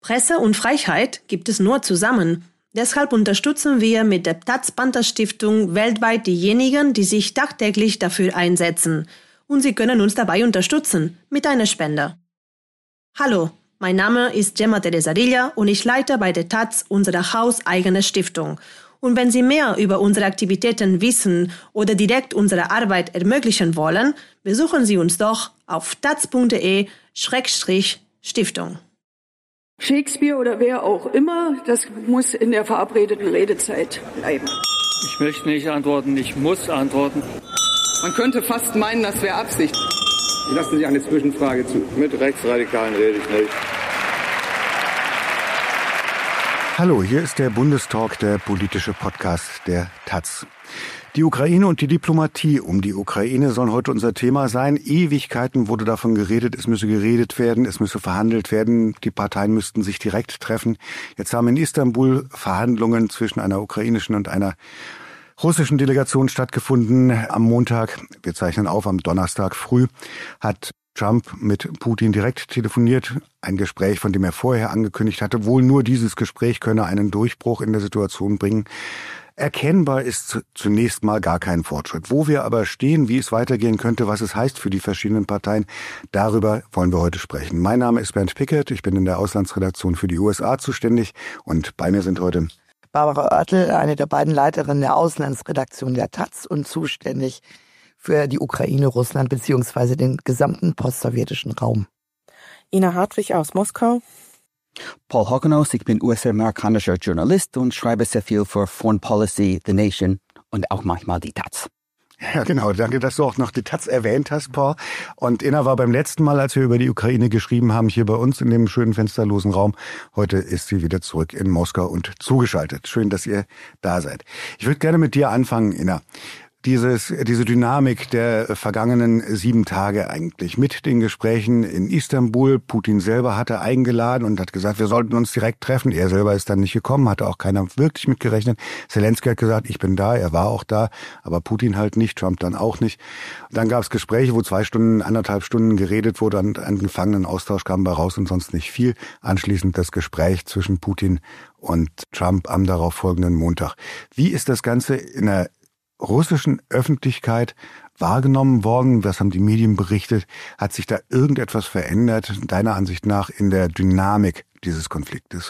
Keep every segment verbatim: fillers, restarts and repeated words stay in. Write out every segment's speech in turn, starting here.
Presse und Freiheit gibt es nur zusammen. Deshalb unterstützen wir mit der Taz Panther Stiftung weltweit diejenigen, die sich tagtäglich dafür einsetzen. Und Sie können uns dabei unterstützen mit einer Spende. Hallo, mein Name ist Gemma Teresarilla und ich leite bei der Taz unsere hauseigene Stiftung. Und wenn Sie mehr über unsere Aktivitäten wissen oder direkt unsere Arbeit ermöglichen wollen, besuchen Sie uns doch auf taz punkt de Schrägstrich Stiftung. Shakespeare oder wer auch immer, das muss in der verabredeten Redezeit bleiben. Ich möchte nicht antworten, ich muss antworten. Man könnte fast meinen, das wäre Absicht. Lassen Sie eine Zwischenfrage zu. Mit Rechtsradikalen rede ich nicht. Hallo, hier ist der Bundestalk, der politische Podcast der Taz. Die Ukraine und die Diplomatie um die Ukraine sollen heute unser Thema sein. Ewigkeiten wurde davon geredet, es müsse geredet werden, es müsse verhandelt werden, die Parteien müssten sich direkt treffen. Jetzt haben in Istanbul Verhandlungen zwischen einer ukrainischen und einer russischen Delegation stattgefunden. Am Montag, wir zeichnen auf, am Donnerstag früh, hat Trump mit Putin direkt telefoniert. Ein Gespräch, von dem er vorher angekündigt hatte, wohl nur dieses Gespräch könne einen Durchbruch in der Situation bringen. Erkennbar ist zunächst mal gar kein Fortschritt. Wo wir aber stehen, wie es weitergehen könnte, was es heißt für die verschiedenen Parteien, darüber wollen wir heute sprechen. Mein Name ist Bernd Pickert, ich bin in der Auslandsredaktion für die U S A zuständig und bei mir sind heute Barbara Oertel, eine der beiden Leiterinnen der Auslandsredaktion der Taz und zuständig für die Ukraine, Russland bzw. den gesamten postsowjetischen Raum. Ina Hartwig aus Moskau. Paul Hoggenhaus, ich bin U S-amerikanischer Journalist und schreibe sehr viel für Foreign Policy, The Nation und auch manchmal die Taz. Ja, genau. Danke, dass du auch noch die Taz erwähnt hast, Paul. Und Ina war beim letzten Mal, als wir über die Ukraine geschrieben haben, hier bei uns in dem schönen fensterlosen Raum. Heute ist sie wieder zurück in Moskau und zugeschaltet. Schön, dass ihr da seid. Ich würde gerne mit dir anfangen, Ina. Dieses, diese Dynamik der vergangenen sieben Tage eigentlich mit den Gesprächen in Istanbul. Putin selber hatte eingeladen und hat gesagt, wir sollten uns direkt treffen. Er selber ist dann nicht gekommen, hatte auch keiner wirklich mitgerechnet. Zelensky hat gesagt, ich bin da, er war auch da, aber Putin halt nicht, Trump dann auch nicht. Und dann gab es Gespräche, wo zwei Stunden, anderthalb Stunden geredet wurde und ein Gefangenenaustausch kam bei raus und sonst nicht viel. Anschließend das Gespräch zwischen Putin und Trump am darauf folgenden Montag. Wie ist das Ganze in der russischen Öffentlichkeit wahrgenommen worden? Was haben die Medien berichtet? Hat sich da irgendetwas verändert, deiner Ansicht nach, in der Dynamik dieses Konfliktes?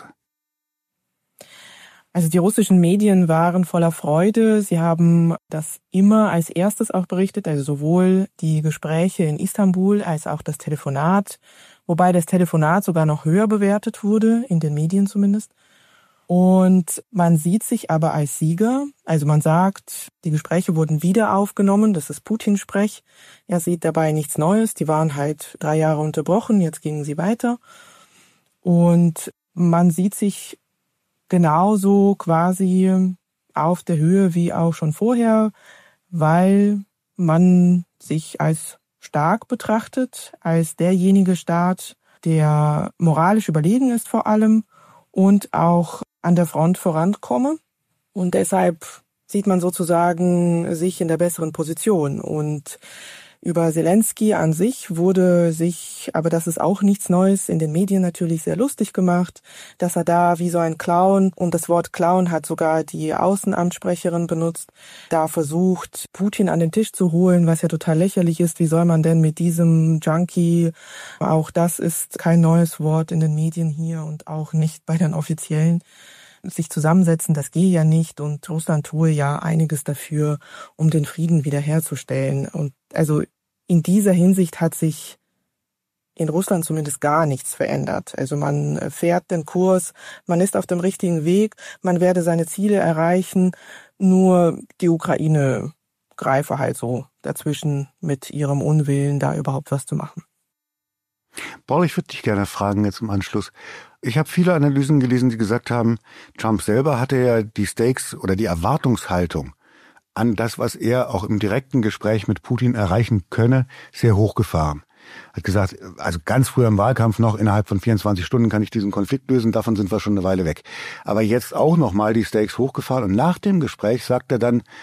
Also die russischen Medien waren voller Freude. Sie haben das immer als erstes auch berichtet, also sowohl die Gespräche in Istanbul als auch das Telefonat, wobei das Telefonat sogar noch höher bewertet wurde, in den Medien zumindest. Und man sieht sich aber als Sieger. Also man sagt, die Gespräche wurden wieder aufgenommen, das ist Putin-Sprech. Er sieht dabei nichts Neues, die waren halt drei Jahre unterbrochen, jetzt gingen sie weiter. Und man sieht sich genauso quasi auf der Höhe wie auch schon vorher, weil man sich als stark betrachtet, als derjenige Staat, der moralisch überlegen ist vor allem und auch an der Front vorankomme. Und deshalb sieht man sozusagen sich in der besseren Position. Und über Zelensky an sich wurde sich, aber das ist auch nichts Neues, in den Medien natürlich sehr lustig gemacht, dass er da wie so ein Clown, und das Wort Clown hat sogar die Außenamtssprecherin benutzt, da versucht, Putin an den Tisch zu holen, was ja total lächerlich ist. Wie soll man denn mit diesem Junkie, auch das ist kein neues Wort in den Medien hier und auch nicht bei den Offiziellen, sich zusammensetzen, das gehe ja nicht, und Russland tue ja einiges dafür, um den Frieden wiederherzustellen. Und also in dieser Hinsicht hat sich in Russland zumindest gar nichts verändert. Also man fährt den Kurs, man ist auf dem richtigen Weg, man werde seine Ziele erreichen, nur die Ukraine greife halt so dazwischen mit ihrem Unwillen, da überhaupt was zu machen. Paul, ich würde dich gerne fragen jetzt im Anschluss. Ich habe viele Analysen gelesen, die gesagt haben, Trump selber hatte ja die Stakes oder die Erwartungshaltung an das, was er auch im direkten Gespräch mit Putin erreichen könne, sehr hochgefahren. Hat gesagt, also ganz früher im Wahlkampf noch, innerhalb von vierundzwanzig Stunden kann ich diesen Konflikt lösen, davon sind wir schon eine Weile weg. Aber jetzt auch nochmal die Stakes hochgefahren, und nach dem Gespräch sagt er dann,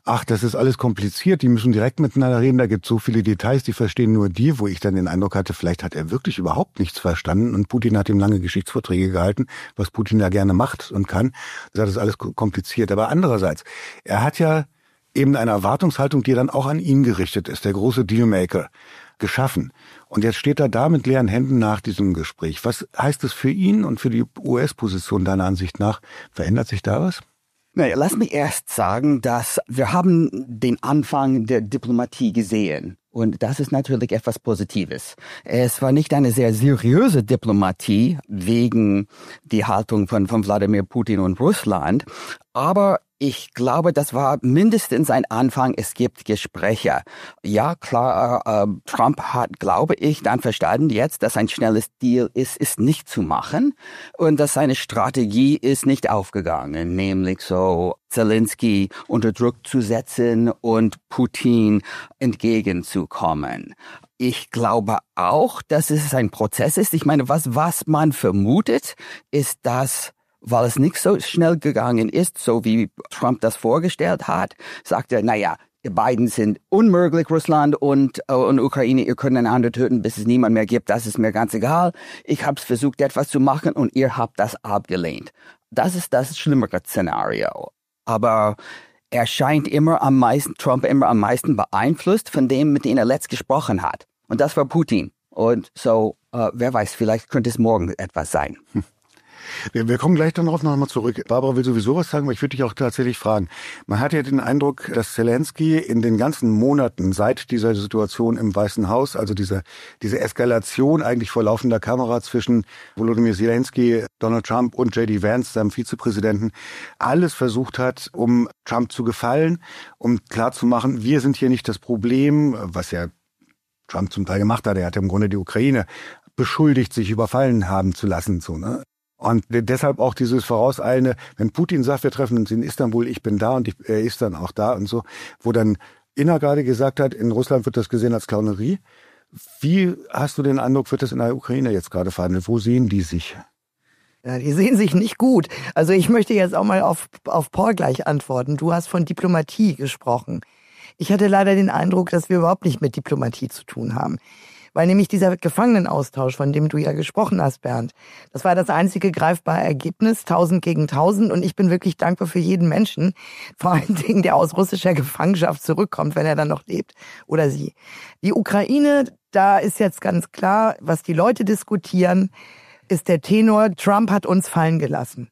ach, das ist alles kompliziert, die müssen direkt miteinander reden, da gibt es so viele Details, die verstehen nur die, wo ich dann den Eindruck hatte, vielleicht hat er wirklich überhaupt nichts verstanden und Putin hat ihm lange Geschichtsvorträge gehalten, was Putin ja gerne macht und kann. Das ist alles kompliziert. Aber andererseits, er hat ja eben eine Erwartungshaltung, die dann auch an ihn gerichtet ist, der große Dealmaker, geschaffen. Und jetzt steht er da mit leeren Händen nach diesem Gespräch. Was heißt das für ihn und für die U S-Position deiner Ansicht nach? Verändert sich da was? Naja, lass mich erst sagen, dass wir haben den Anfang der Diplomatie gesehen. Und das ist natürlich etwas Positives. Es war nicht eine sehr seriöse Diplomatie wegen die Haltung von, von Wladimir Putin und Russland. Aber ich glaube, das war mindestens ein Anfang. Es gibt Gespräche. Ja, klar, äh, Trump hat, glaube ich, dann verstanden jetzt, dass ein schnelles Deal ist, ist nicht zu machen und dass seine Strategie ist nicht aufgegangen, nämlich so Zelensky unter Druck zu setzen und Putin entgegenzukommen. Ich glaube auch, dass es ein Prozess ist. Ich meine, was, was man vermutet, ist, dass weil es nicht so schnell gegangen ist, so wie Trump das vorgestellt hat, sagt er, naja, ihr beiden sind unmöglich, Russland und, uh, und Ukraine, ihr könnt einander töten, bis es niemand mehr gibt, das ist mir ganz egal. Ich habe versucht, etwas zu machen und ihr habt das abgelehnt. Das ist das schlimmere Szenario. Aber er scheint immer am meisten, Trump immer am meisten beeinflusst von dem, mit dem er letzt gesprochen hat. Und das war Putin. Und so, uh, wer weiß, vielleicht könnte es morgen etwas sein. Hm. Wir, wir kommen gleich darauf noch mal zurück. Barbara will sowieso was sagen, aber ich würde dich auch tatsächlich fragen. Man hat ja den Eindruck, dass Zelensky in den ganzen Monaten seit dieser Situation im Weißen Haus, also diese, diese Eskalation eigentlich vor laufender Kamera zwischen Volodymyr Zelensky, Donald Trump und J D Vance, seinem Vizepräsidenten, alles versucht hat, um Trump zu gefallen, um klarzumachen, wir sind hier nicht das Problem, was ja Trump zum Teil gemacht hat. Er hat ja im Grunde die Ukraine beschuldigt, sich überfallen haben zu lassen, so, ne? Und deshalb auch dieses Vorauseilende, wenn Putin sagt, wir treffen uns in Istanbul, ich bin da und ich, er ist dann auch da und so, wo dann Inna gerade gesagt hat, in Russland wird das gesehen als Clownerie. Wie hast du den Eindruck, wird das in der Ukraine jetzt gerade verhandelt? Wo sehen die sich? Ja, die sehen sich nicht gut. Also ich möchte jetzt auch mal auf, auf Paul gleich antworten. Du hast von Diplomatie gesprochen. Ich hatte leider den Eindruck, dass wir überhaupt nicht mit Diplomatie zu tun haben. Weil nämlich dieser Gefangenenaustausch, von dem du ja gesprochen hast, Bernd, das war das einzige greifbare Ergebnis, tausend gegen tausend. Und ich bin wirklich dankbar für jeden Menschen, vor allen Dingen, der aus russischer Gefangenschaft zurückkommt, wenn er dann noch lebt oder sie. Die Ukraine, da ist jetzt ganz klar, was die Leute diskutieren, ist der Tenor, Trump hat uns fallen gelassen.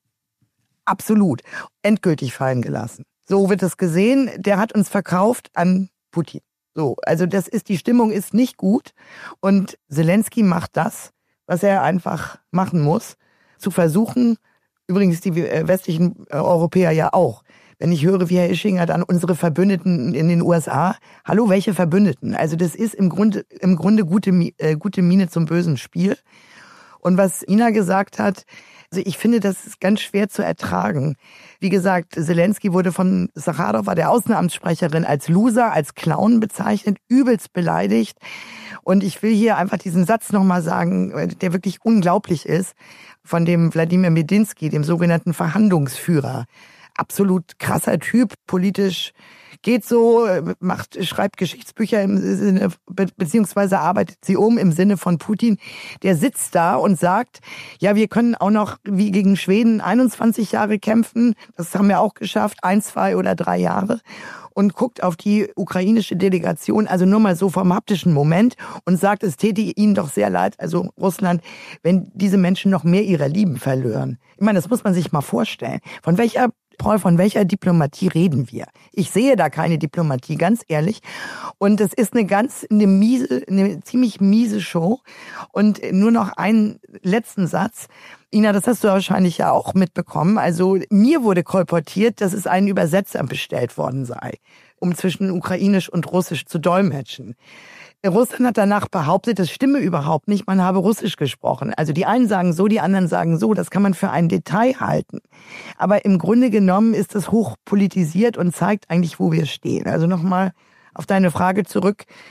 Absolut. Endgültig fallen gelassen. So wird es gesehen, der hat uns verkauft an Putin. So, also das ist, die Stimmung ist nicht gut und Zelensky macht das, was er einfach machen muss, zu versuchen, übrigens die westlichen Europäer ja auch. Wenn ich höre, wie Herr Ischinger dann unsere Verbündeten in den U S A, hallo, welche Verbündeten? Also das ist im Grunde, im Grunde gute, äh, gute Miene zum bösen Spiel. Und was Ina gesagt hat, also ich finde, das ist ganz schwer zu ertragen. Wie gesagt, Zelensky wurde von Sacharowa, der Außenamtssprecherin, als Loser, als Clown bezeichnet, übelst beleidigt. Und ich will hier einfach diesen Satz nochmal sagen, der wirklich unglaublich ist, von dem Wladimir Medinsky, dem sogenannten Verhandlungsführer. Absolut krasser Typ, politisch geht so, macht, schreibt Geschichtsbücher im Sinne, be- beziehungsweise arbeitet sie um im Sinne von Putin. Der sitzt da und sagt, ja, wir können auch noch wie gegen Schweden einundzwanzig Jahre kämpfen. Das haben wir auch geschafft, ein, zwei oder drei Jahre. Und guckt auf die ukrainische Delegation, also nur mal so vom haptischen Moment und sagt, es täte ihnen doch sehr leid, also Russland, wenn diese Menschen noch mehr ihrer Lieben verlören. Ich meine, das muss man sich mal vorstellen. Von welcher Paul, von welcher Diplomatie reden wir? Ich sehe da keine Diplomatie, ganz ehrlich. Und es ist eine ganz, eine miese, eine ziemlich miese Show. Und nur noch einen letzten Satz. Ina, das hast du wahrscheinlich ja auch mitbekommen. Also mir wurde kolportiert, dass es einen Übersetzer bestellt worden sei, um zwischen Ukrainisch und Russisch zu dolmetschen. Russland hat danach behauptet, das stimme überhaupt nicht, man habe Russisch gesprochen. Also die einen sagen so, die anderen sagen so, das kann man für ein Detail halten. Aber im Grunde genommen ist das hochpolitisiert und zeigt eigentlich, wo wir stehen. Also nochmal auf deine Frage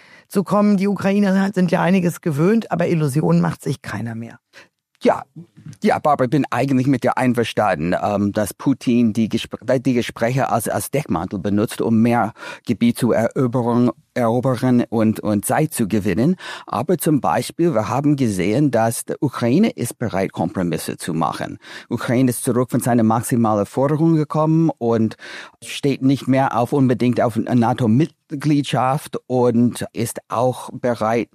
zurückzukommen, die Ukrainer sind ja einiges gewöhnt, aber Illusionen macht sich keiner mehr. Ja, Ja, Barbara, ich bin eigentlich mit dir einverstanden, ähm, dass Putin die, Gespr- die Gespräche als, als Deckmantel benutzt, um mehr Gebiet zu erobern, erobern und, und Zeit zu gewinnen. Aber zum Beispiel, wir haben gesehen, dass die Ukraine ist bereit, Kompromisse zu machen. Ukraine ist zurück von seiner maximalen Forderung gekommen und steht nicht mehr auf unbedingt auf NATO-Mitgliedschaft und ist auch bereit,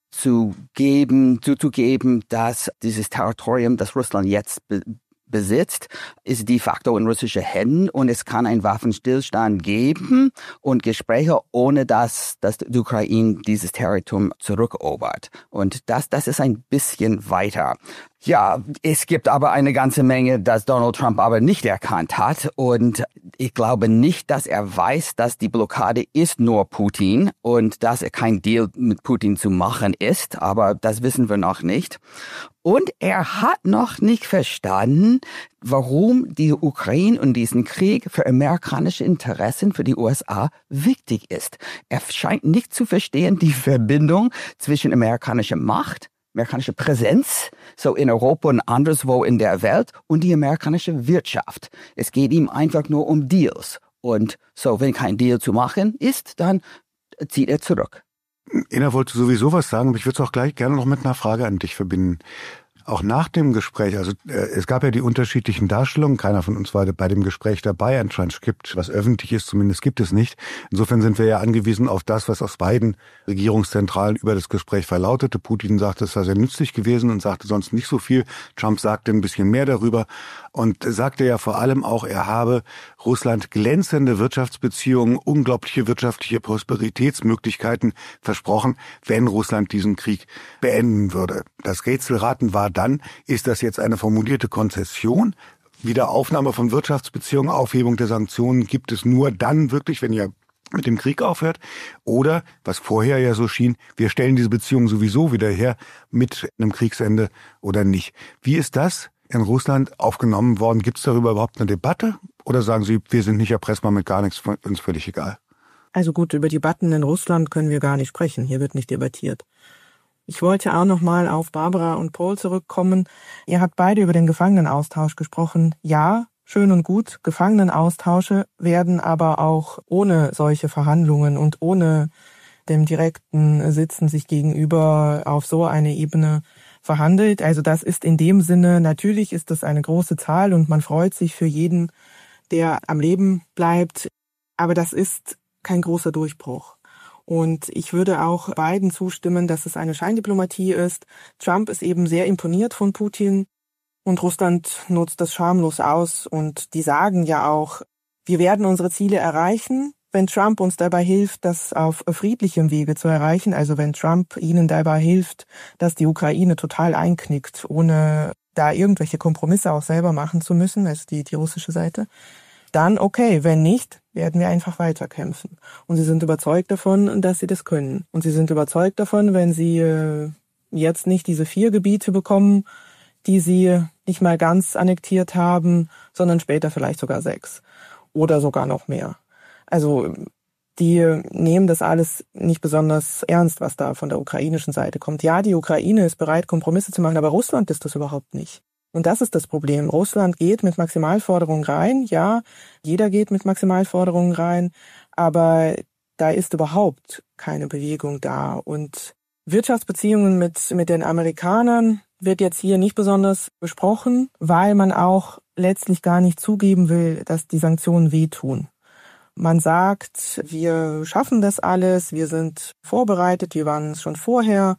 zu geben, zuzugeben, dass dieses Territorium, das Russland jetzt be- besitzt, ist de facto in russischen Händen und es kann einen Waffenstillstand geben und Gespräche, ohne dass, dass die Ukraine dieses Territorium zurückerobert. Und das, das ist ein bisschen weiter. Ja, es gibt aber eine ganze Menge, das Donald Trump aber nicht erkannt hat. Und ich glaube nicht, dass er weiß, dass die Blockade ist nur Putin und dass er kein Deal mit Putin zu machen ist. Aber das wissen wir noch nicht. Und er hat noch nicht verstanden, warum die Ukraine und diesen Krieg für amerikanische Interessen für die U S A wichtig ist. Er scheint nicht zu verstehen die Verbindung zwischen amerikanischer Macht, amerikanische Präsenz, so in Europa und anderswo in der Welt, und die amerikanische Wirtschaft. Es geht ihm einfach nur um Deals. Und so, wenn kein Deal zu machen ist, dann zieht er zurück. Ina wollte sowieso was sagen, aber ich würde es auch gleich gerne noch mit einer Frage an dich verbinden. Auch nach dem Gespräch, also äh, es gab ja die unterschiedlichen Darstellungen, keiner von uns war bei dem Gespräch dabei, ein Transkript, was öffentlich ist, zumindest gibt es nicht. Insofern sind wir ja angewiesen auf das, was aus beiden Regierungszentralen über das Gespräch verlautete. Putin sagte, es sei sehr nützlich gewesen und sagte sonst nicht so viel. Trump sagte ein bisschen mehr darüber und sagte ja vor allem auch, er habe Russland glänzende Wirtschaftsbeziehungen, unglaubliche wirtschaftliche Prosperitätsmöglichkeiten versprochen, wenn Russland diesen Krieg beenden würde. Das Rätselraten war dann, ist das jetzt eine formulierte Konzession? Wiederaufnahme von Wirtschaftsbeziehungen, Aufhebung der Sanktionen gibt es nur dann wirklich, wenn ihr mit dem Krieg aufhört? Oder, was vorher ja so schien, wir stellen diese Beziehungen sowieso wieder her mit einem Kriegsende oder nicht. Wie ist das in Russland aufgenommen worden? Gibt es darüber überhaupt eine Debatte? Oder sagen Sie, wir sind nicht erpressbar mit gar nichts, uns völlig egal? Also gut, über Debatten in Russland können wir gar nicht sprechen. Hier wird nicht debattiert. Ich wollte auch noch mal auf Barbara und Paul zurückkommen. Ihr habt beide über den Gefangenenaustausch gesprochen. Ja, schön und gut. Gefangenenaustausche werden aber auch ohne solche Verhandlungen und ohne dem direkten Sitzen sich gegenüber auf so eine Ebene verhandelt. Also das ist in dem Sinne, natürlich ist das eine große Zahl und man freut sich für jeden, der am Leben bleibt. Aber das ist kein großer Durchbruch. Und ich würde auch beiden zustimmen, dass es eine Scheindiplomatie ist. Trump ist eben sehr imponiert von Putin und Russland nutzt das schamlos aus. Und die sagen ja auch, wir werden unsere Ziele erreichen, wenn Trump uns dabei hilft, das auf friedlichem Wege zu erreichen. Also wenn Trump ihnen dabei hilft, dass die Ukraine total einknickt, ohne da irgendwelche Kompromisse auch selber machen zu müssen, also die, die russische Seite. Dann okay, wenn nicht, werden wir einfach weiterkämpfen. Und sie sind überzeugt davon, dass sie das können. Und sie sind überzeugt davon, wenn sie äh, jetzt nicht diese vier Gebiete bekommen, die sie nicht mal ganz annektiert haben, sondern später vielleicht sogar sechs oder sogar noch mehr. Also die nehmen das alles nicht besonders ernst, was da von der ukrainischen Seite kommt. Ja, die Ukraine ist bereit, Kompromisse zu machen, aber Russland ist das überhaupt nicht. Und das ist das Problem. Russland geht mit Maximalforderungen rein. Ja, jeder geht mit Maximalforderungen rein. Aber da ist überhaupt keine Bewegung da. Und Wirtschaftsbeziehungen mit, mit den Amerikanern wird jetzt hier nicht besonders besprochen, weil man auch letztlich gar nicht zugeben will, dass die Sanktionen wehtun. Man sagt, wir schaffen das alles, wir sind vorbereitet, wir waren es schon vorher.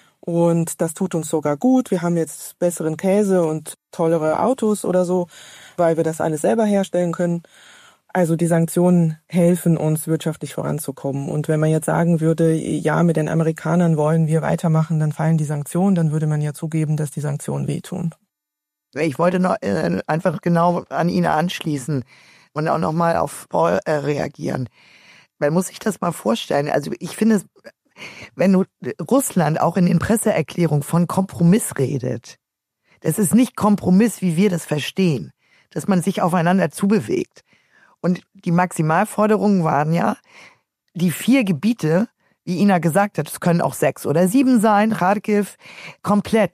Und das tut uns sogar gut. Wir haben jetzt besseren Käse und tollere Autos oder so, weil wir das alles selber herstellen können. Also die Sanktionen helfen uns, wirtschaftlich voranzukommen. Und wenn man jetzt sagen würde, ja, mit den Amerikanern wollen wir weitermachen, dann fallen die Sanktionen, dann würde man ja zugeben, dass die Sanktionen wehtun. Ich wollte noch äh, einfach genau an Ina anschließen und auch noch mal auf Paul äh, reagieren. Man muss sich das mal vorstellen. Also ich finde, wenn du Russland auch in den Presseerklärungen von Kompromiss redet, das ist nicht Kompromiss, wie wir das verstehen, dass man sich aufeinander zubewegt. Und die Maximalforderungen waren ja, die vier Gebiete, wie Ina gesagt hat, es können auch sechs oder sieben sein, Kharkiv, komplett.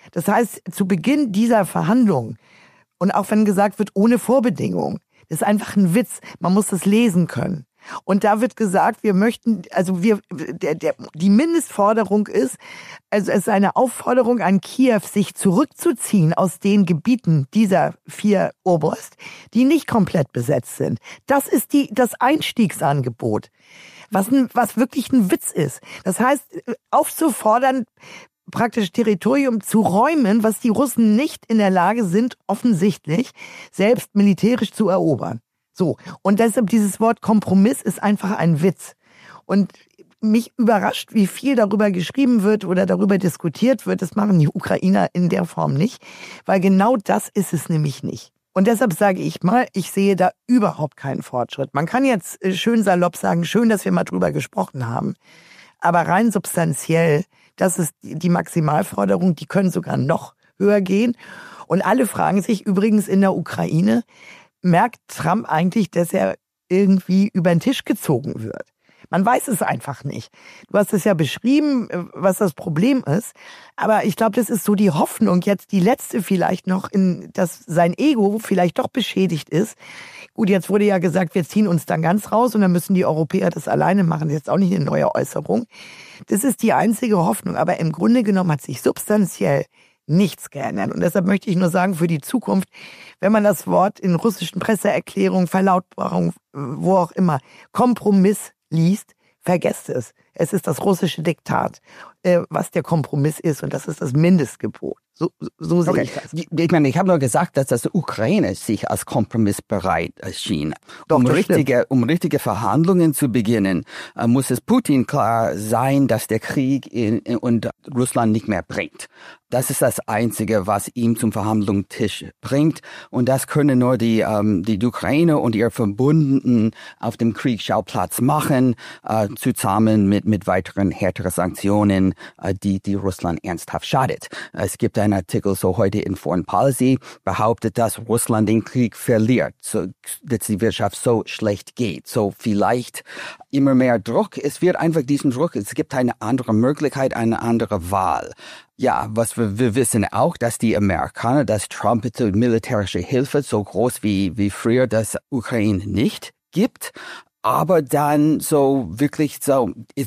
Das heißt, zu Beginn dieser Verhandlungen, und auch wenn gesagt wird, ohne Vorbedingung, das ist einfach ein Witz. Man muss das lesen können. Und da wird gesagt, wir möchten, also wir, der, der, die Mindestforderung ist, also es ist eine Aufforderung an Kiew, sich zurückzuziehen aus den Gebieten dieser vier Oblast, die nicht komplett besetzt sind. Das ist die, das Einstiegsangebot, was, ein, was wirklich ein Witz ist. Das heißt, aufzufordern, praktisch Territorium zu räumen, was die Russen nicht in der Lage sind, offensichtlich selbst militärisch zu erobern. So, und deshalb dieses Wort Kompromiss ist einfach ein Witz. Und mich überrascht, wie viel darüber geschrieben wird oder darüber diskutiert wird. Das machen die Ukrainer in der Form nicht, weil genau das ist es nämlich nicht. Und deshalb sage ich mal, ich sehe da überhaupt keinen Fortschritt. Man kann jetzt schön salopp sagen, schön, dass wir mal drüber gesprochen haben. Aber rein substanziell, das ist die Maximalforderung, die können sogar noch höher gehen. Und alle fragen sich übrigens in der Ukraine, merkt Trump eigentlich, dass er irgendwie über den Tisch gezogen wird? Man weiß es einfach nicht. Du hast es ja beschrieben, was das Problem ist. Aber ich glaube, das ist so die Hoffnung, jetzt die letzte vielleicht noch, in, dass sein Ego vielleicht doch beschädigt ist. Gut, jetzt wurde ja gesagt, wir ziehen uns dann ganz raus und dann müssen die Europäer das alleine machen. Das ist jetzt auch nicht eine neue Äußerung. Das ist die einzige Hoffnung. Aber im Grunde genommen hat sich substanziell nichts geändert. Und deshalb möchte ich nur sagen, für die Zukunft, wenn man das Wort in russischen Presseerklärungen, Verlautbarungen, wo auch immer, Kompromiss liest, vergesst es. Es ist das russische Diktat, was der Kompromiss ist, und das ist das Mindestgebot. So, so sehe okay. ich das. Ich meine, ich habe nur gesagt, dass das Ukraine sich als kompromissbereit erschien. Doch, um, das richtige, um richtige Verhandlungen zu beginnen, äh, muss es Putin klar sein, dass der Krieg in, in, und Russland nicht mehr bringt. Das ist das Einzige, was ihn zum Verhandlungstisch bringt. Und das können nur die, ähm, die Ukraine und ihre Verbündeten auf dem Kriegsschauplatz machen, äh, zusammen mit, mit weiteren härteren Sanktionen, äh, die, die Russland ernsthaft schadet. Es gibt einen Artikel so heute in Foreign Policy, behauptet, dass Russland den Krieg verliert, so, dass die Wirtschaft so schlecht geht. So vielleicht immer mehr Druck. Es wird einfach diesen Druck, es gibt eine andere Möglichkeit, eine andere Wahl. Ja, was wir, wir wissen auch, dass die Amerikaner, dass Trump militärische Hilfe so groß wie, wie früher das Ukraine nicht gibt. Aber dann so wirklich so,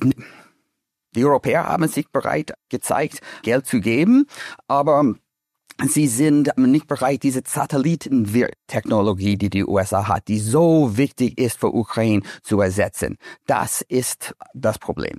die Europäer haben sich bereit gezeigt, Geld zu geben, aber sie sind nicht bereit, diese Satellitentechnologie, die die U S A hat, die so wichtig ist für Ukraine, zu ersetzen. Das ist das Problem.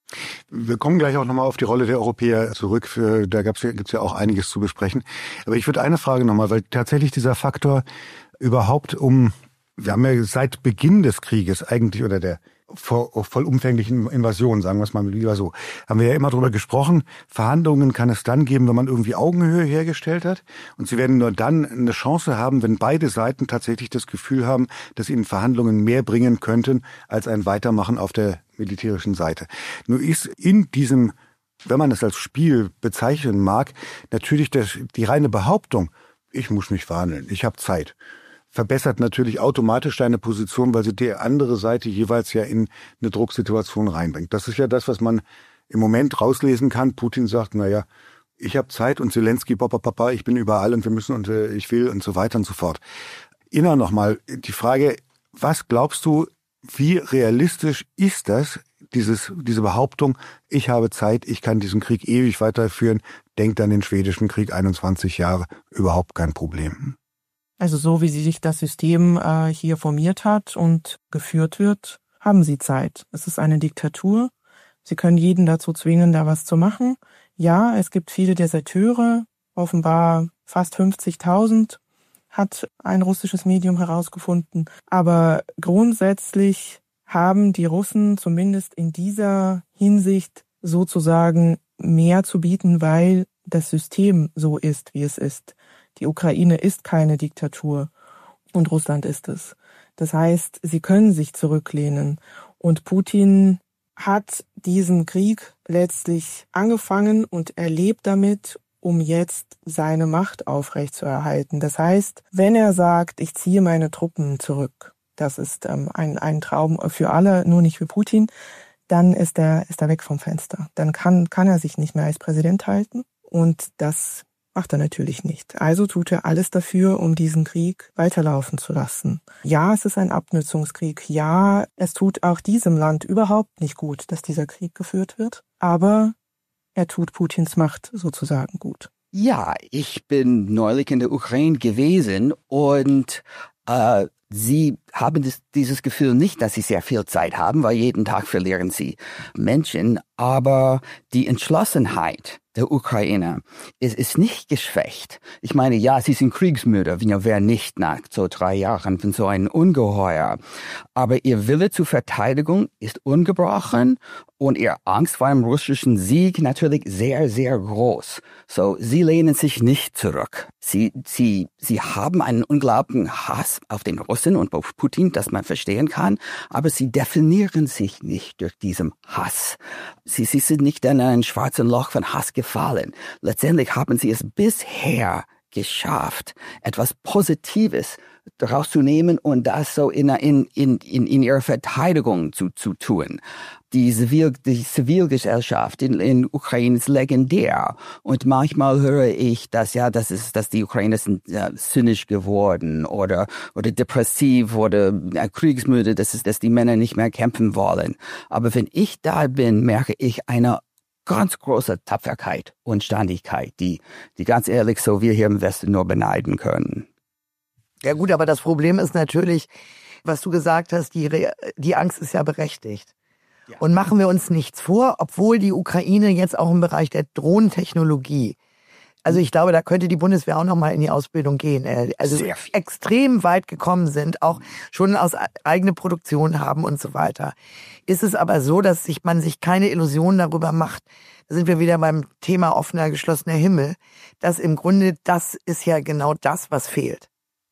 Wir kommen gleich auch nochmal auf die Rolle der Europäer zurück. Für, da gibt's ja, gibt's ja auch einiges zu besprechen. Aber ich würde eine Frage nochmal, weil tatsächlich dieser Faktor überhaupt um, wir haben ja seit Beginn des Krieges eigentlich, oder der vollumfänglichen Invasion, sagen wir es mal lieber so, haben wir ja immer drüber gesprochen, Verhandlungen kann es dann geben, wenn man irgendwie Augenhöhe hergestellt hat. Und sie werden nur dann eine Chance haben, wenn beide Seiten tatsächlich das Gefühl haben, dass ihnen Verhandlungen mehr bringen könnten, als ein Weitermachen auf der militärischen Seite. Nur ist in diesem, wenn man es als Spiel bezeichnen mag, natürlich das, die reine Behauptung, ich muss nicht verhandeln, ich habe Zeit, verbessert natürlich automatisch deine Position, weil sie die andere Seite jeweils ja in eine Drucksituation reinbringt. Das ist ja das, was man im Moment rauslesen kann. Putin sagt, na ja, ich habe Zeit, und Zelensky, Papa, Papa, ich bin überall und wir müssen und äh, ich will und so weiter und so fort. Inna nochmal die Frage, was glaubst du, wie realistisch ist das, dieses, diese Behauptung, ich habe Zeit, ich kann diesen Krieg ewig weiterführen, denkt an den schwedischen Krieg, einundzwanzig Jahre, überhaupt kein Problem. Also so wie sich das System äh, hier formiert hat und geführt wird, haben sie Zeit. Es ist eine Diktatur. Sie können jeden dazu zwingen, da was zu machen. Ja, es gibt viele Deserteure, offenbar fast fünfzigtausend hat ein russisches Medium herausgefunden. Aber grundsätzlich haben die Russen zumindest in dieser Hinsicht sozusagen mehr zu bieten, weil das System so ist, wie es ist. Die Ukraine ist keine Diktatur und Russland ist es. Das heißt, sie können sich zurücklehnen. Und Putin hat diesen Krieg letztlich angefangen und erlebt damit, um jetzt seine Macht aufrechtzuerhalten. Das heißt, wenn er sagt, ich ziehe meine Truppen zurück, das ist ähm, ein, ein Traum für alle, nur nicht für Putin, dann ist er, ist er weg vom Fenster. Dann kann, kann er sich nicht mehr als Präsident halten. Und das Macht er natürlich nicht. Also tut er alles dafür, um diesen Krieg weiterlaufen zu lassen. Ja, es ist ein Abnutzungskrieg. Ja, es tut auch diesem Land überhaupt nicht gut, dass dieser Krieg geführt wird. Aber er tut Putins Macht sozusagen gut. Ja, ich bin neulich in der Ukraine gewesen und äh, Sie haben das, dieses Gefühl nicht, dass Sie sehr viel Zeit haben, weil jeden Tag verlieren Sie Menschen. Aber die Entschlossenheit der Ukrainer ist, ist nicht geschwächt. Ich meine, ja, sie sind kriegsmüde, wer nicht nach so drei Jahren von so einem Ungeheuer. Aber ihr Wille zur Verteidigung ist ungebrochen und ihr Angst vor einem russischen Sieg natürlich sehr, sehr groß. So, sie lehnen sich nicht zurück. Sie, sie, sie haben einen unglaublichen Hass auf den Russen und auf Putin, das man verstehen kann, aber sie definieren sich nicht durch diesen Hass. Sie, sie sind nicht in ein schwarzes Loch von Hass gefallen. Letztendlich haben sie es bisher geschafft, etwas Positives daraus zu nehmen und das so in, in, in, in ihrer Verteidigung zu, zu tun. Die, Zivil, die Zivilgesellschaft in, in Ukraine ist legendär. Und manchmal höre ich, dass ja, das ist, dass die Ukrainer sind ja, zynisch geworden oder, oder depressiv oder ja, kriegsmüde, dass, ist, dass die Männer nicht mehr kämpfen wollen. Aber wenn ich da bin, merke ich eine ganz große Tapferkeit und Standigkeit, die, die ganz ehrlich so wir hier im Westen nur beneiden können. Ja gut, aber das Problem ist natürlich, was du gesagt hast, die, Re- die Angst ist ja berechtigt. Ja. Und machen wir uns nichts vor, obwohl die Ukraine jetzt auch im Bereich der Drohnentechnologie, also ich glaube, da könnte die Bundeswehr auch nochmal in die Ausbildung gehen, also extrem weit gekommen sind, auch schon aus eigene Produktion haben und so weiter. Ist es aber so, dass sich man sich keine Illusionen darüber macht, da sind wir wieder beim Thema offener, geschlossener Himmel, dass im Grunde das ist ja genau das, was fehlt.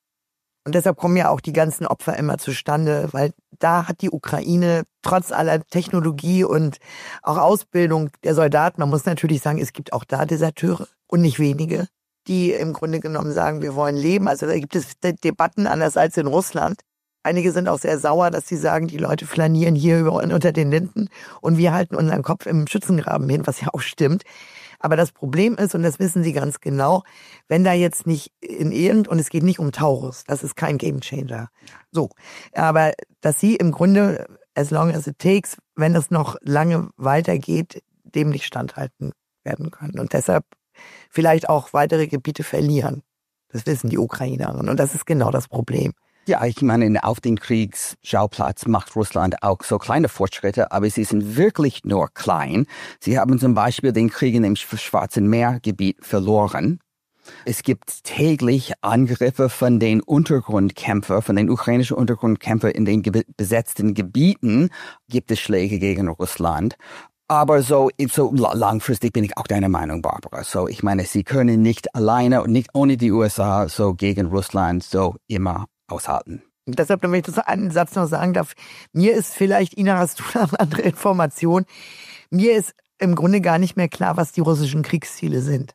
Und deshalb kommen ja auch die ganzen Opfer immer zustande, weil da hat die Ukraine trotz aller Technologie und auch Ausbildung der Soldaten, man muss natürlich sagen, es gibt auch da Deserteure und nicht wenige, die im Grunde genommen sagen, wir wollen leben. Also da gibt es De- Debatten anders als in Russland. Einige sind auch sehr sauer, dass sie sagen, die Leute flanieren hier über, unter den Linden und wir halten unseren Kopf im Schützengraben hin, was ja auch stimmt. Aber das Problem ist, und das wissen Sie ganz genau, wenn da jetzt nicht in irgend, und es geht nicht um Taurus, das ist kein Gamechanger. So. Aber dass Sie im Grunde, as long as it takes, wenn es noch lange weitergeht, dem nicht standhalten werden können. Und deshalb vielleicht auch weitere Gebiete verlieren. Das wissen die Ukrainerinnen. Und das ist genau das Problem. Ja, ich meine, auf dem Kriegsschauplatz macht Russland auch so kleine Fortschritte, aber sie sind wirklich nur klein. Sie haben zum Beispiel den Krieg in dem Schwarzen Meergebiet verloren. Es gibt täglich Angriffe von den Untergrundkämpfern, von den ukrainischen Untergrundkämpfern in den ge- besetzten Gebieten, gibt es Schläge gegen Russland. Aber so, so langfristig bin ich auch deiner Meinung, Barbara. So, ich meine, sie können nicht alleine und nicht ohne die U S A so gegen Russland so immer aushalten. Deshalb, wenn ich das einen Satz noch sagen darf, mir ist vielleicht, Ina, hast du eine andere Information, mir ist im Grunde gar nicht mehr klar, was die russischen Kriegsziele sind.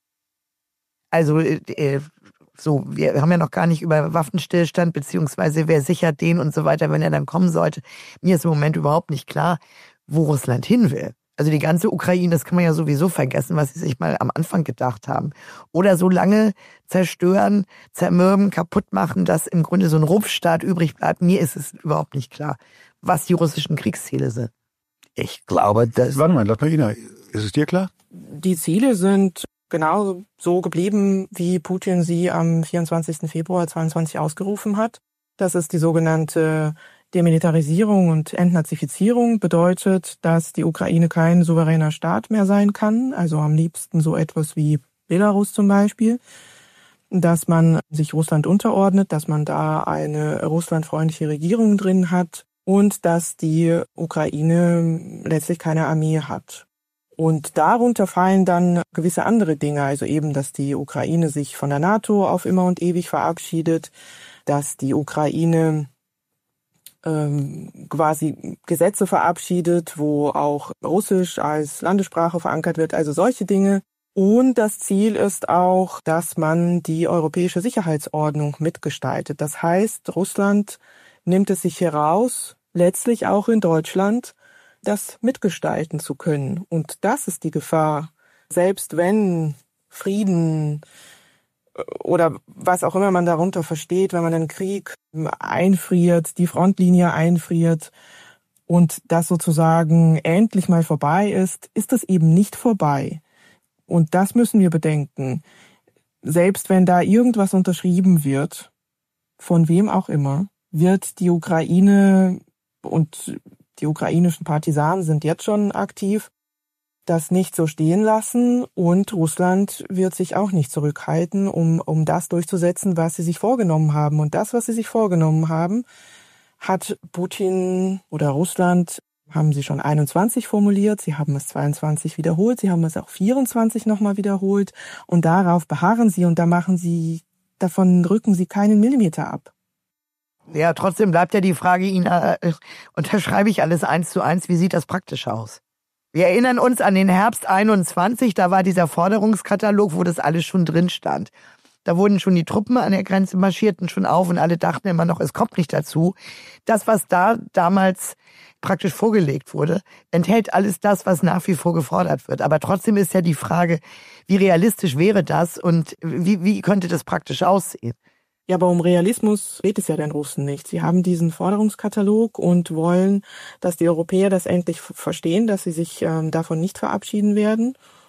Also, äh, so, wir haben ja noch gar nicht über Waffenstillstand, beziehungsweise wer sichert den und so weiter, wenn er dann kommen sollte. Mir ist im Moment überhaupt nicht klar, wo Russland hin will. Also die ganze Ukraine, das kann man ja sowieso vergessen, was sie sich mal am Anfang gedacht haben. Oder so lange zerstören, zermürben, kaputt machen, dass im Grunde so ein Rumpfstaat übrig bleibt. Mir ist es überhaupt nicht klar, was die russischen Kriegsziele sind. Ich glaube, das... Warte mal, lass mal, Ina, ist es dir klar? Die Ziele sind genau so geblieben, wie Putin sie am vierundzwanzigsten Februar zweiundzwanzig ausgerufen hat. Das ist die sogenannte Demilitarisierung und Entnazifizierung, bedeutet, dass die Ukraine kein souveräner Staat mehr sein kann, also am liebsten so etwas wie Belarus zum Beispiel, dass man sich Russland unterordnet, dass man da eine russlandfreundliche Regierung drin hat und dass die Ukraine letztlich keine Armee hat. Und darunter fallen dann gewisse andere Dinge, also eben, dass die Ukraine sich von der NATO auf immer und ewig verabschiedet, dass die Ukraine quasi Gesetze verabschiedet, wo auch Russisch als Landessprache verankert wird, also solche Dinge. Und das Ziel ist auch, dass man die europäische Sicherheitsordnung mitgestaltet. Das heißt, Russland nimmt es sich heraus, letztlich auch in Deutschland, das mitgestalten zu können. Und das ist die Gefahr. Selbst wenn Frieden oder was auch immer man darunter versteht, wenn man den Krieg einfriert, die Frontlinie einfriert und das sozusagen endlich mal vorbei ist, ist das eben nicht vorbei. Und das müssen wir bedenken. Selbst wenn da irgendwas unterschrieben wird, von wem auch immer, wird die Ukraine und die ukrainischen Partisanen sind jetzt schon aktiv, das nicht so stehen lassen und Russland wird sich auch nicht zurückhalten, um, um das durchzusetzen, was sie sich vorgenommen haben. Und das, was sie sich vorgenommen haben, hat Putin oder Russland, haben sie schon einundzwanzig formuliert, sie haben es zweiundzwanzig wiederholt, sie haben es auch vierundzwanzig nochmal wiederholt und darauf beharren sie und da machen sie, davon rücken sie keinen Millimeter ab. Ja, trotzdem bleibt ja die Frage, Ihnen äh, unterschreibe ich alles eins zu eins, wie sieht das praktisch aus? Wir erinnern uns an den Herbst einundzwanzig, da war dieser Forderungskatalog, wo das alles schon drin stand. Da wurden schon die Truppen an der Grenze marschierten schon auf und alle dachten immer noch, es kommt nicht dazu. Das, was da damals praktisch vorgelegt wurde, enthält alles das, was nach wie vor gefordert wird. Aber trotzdem ist ja die Frage, wie realistisch wäre das und wie, wie könnte das praktisch aussehen? Ja, aber um Realismus geht es ja den Russen nicht. Sie haben diesen Forderungskatalog und wollen, dass die Europäer das endlich verstehen, dass sie sich ähm, davon nicht verabschieden werden.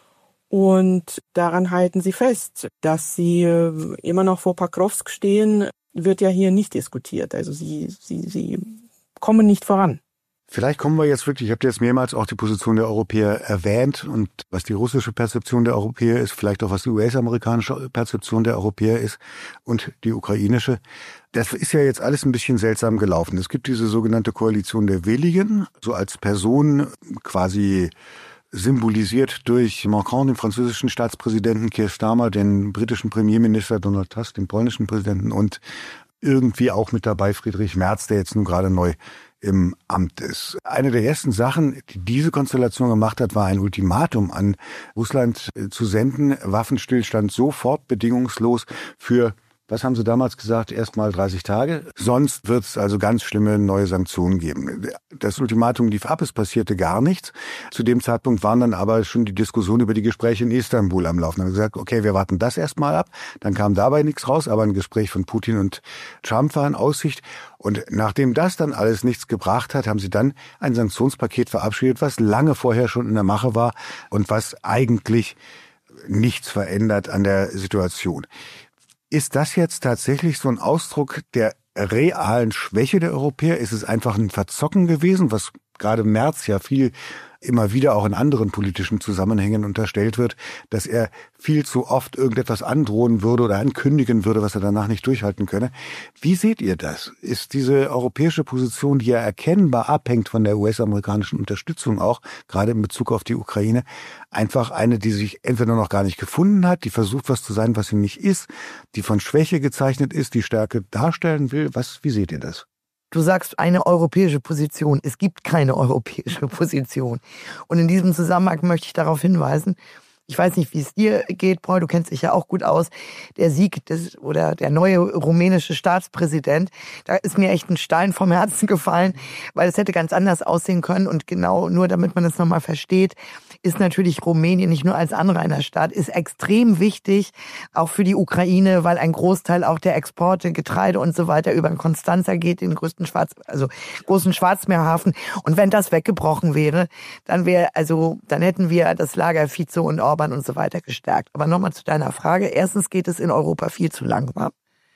Und daran halten sie fest, dass sie äh, immer noch vor Pakrovsk stehen, wird ja hier nicht diskutiert. Also sie, sie, sie kommen nicht voran. Vielleicht kommen wir jetzt wirklich, ich habe jetzt mehrmals auch die Position der Europäer erwähnt und was die russische Perzeption der Europäer ist, vielleicht auch was die U S-amerikanische Perzeption der Europäer ist und die ukrainische. Das ist ja jetzt alles ein bisschen seltsam gelaufen. Es gibt diese sogenannte Koalition der Willigen, so als Person quasi symbolisiert durch Macron, den französischen Staatspräsidenten, Keir Starmer, den britischen Premierminister Donald Tusk, den polnischen Präsidenten und irgendwie auch mit dabei Friedrich Merz, der jetzt nun gerade neu im Amt ist. Eine der ersten Sachen, die diese Konstellation gemacht hat, war ein Ultimatum an Russland zu senden, Waffenstillstand sofort bedingungslos für, was haben sie damals gesagt, erstmal dreißig Tage. Sonst wird es also ganz schlimme neue Sanktionen geben. Das Ultimatum lief ab, es passierte gar nichts. Zu dem Zeitpunkt waren dann aber schon die Diskussionen über die Gespräche in Istanbul am Laufen. Dann haben wir gesagt, okay, wir warten das erstmal ab. Dann kam dabei nichts raus, aber ein Gespräch von Putin und Trump war in Aussicht. Und nachdem das dann alles nichts gebracht hat, haben sie dann ein Sanktionspaket verabschiedet, was lange vorher schon in der Mache war und was eigentlich nichts verändert an der Situation. Ist das jetzt tatsächlich so ein Ausdruck der realen Schwäche der Europäer? Ist es einfach ein Verzocken gewesen, was gerade Merz ja viel immer wieder auch in anderen politischen Zusammenhängen unterstellt wird, dass er viel zu oft irgendetwas androhen würde oder ankündigen würde, was er danach nicht durchhalten könne. Wie seht ihr das? Ist diese europäische Position, die ja erkennbar abhängt von der U S-amerikanischen Unterstützung auch, gerade in Bezug auf die Ukraine, einfach eine, die sich entweder noch gar nicht gefunden hat, die versucht, was zu sein, was sie nicht ist, die von Schwäche gezeichnet ist, die Stärke darstellen will? Was, wie seht ihr das? Du sagst eine europäische Position. Es gibt keine europäische Position. Und in diesem Zusammenhang möchte ich darauf hinweisen, ich weiß nicht, wie es dir geht, Paul, du kennst dich ja auch gut aus, der Sieg des, oder der neue rumänische Staatspräsident, da ist mir echt ein Stein vom Herzen gefallen, weil es hätte ganz anders aussehen können und genau nur damit man es nochmal versteht, ist natürlich Rumänien nicht nur als Anrainerstaat, ist extrem wichtig, auch für die Ukraine, weil ein Großteil auch der Exporte, Getreide und so weiter über den Konstanzer geht, den größten Schwarz, also großen Schwarzmeerhafen. Und wenn das weggebrochen wäre, dann wäre, also, dann hätten wir das Lager Fico und Orban und so weiter gestärkt. Aber nochmal zu deiner Frage. Erstens geht es in Europa viel zu langsam.